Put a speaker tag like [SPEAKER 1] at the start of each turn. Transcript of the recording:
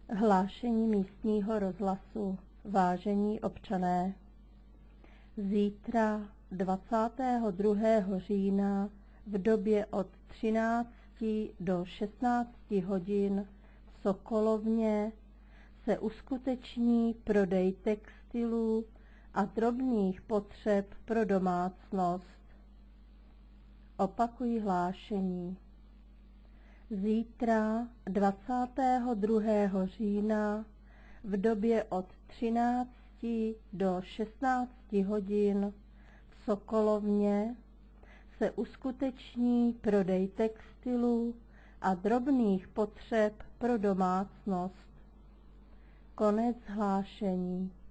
[SPEAKER 1] Hlášení místního rozhlasu. Vážení občané, zítra 22. října v době od 13 do 16 hodin v Sokolovně se uskuteční prodej textilů a drobných potřeb pro domácnost. Opakuji hlášení. Zítra 22. října v době od 13 do 16 hodin v Sokolovně se uskuteční prodej textilů a drobných potřeb pro domácnost. Konec hlášení.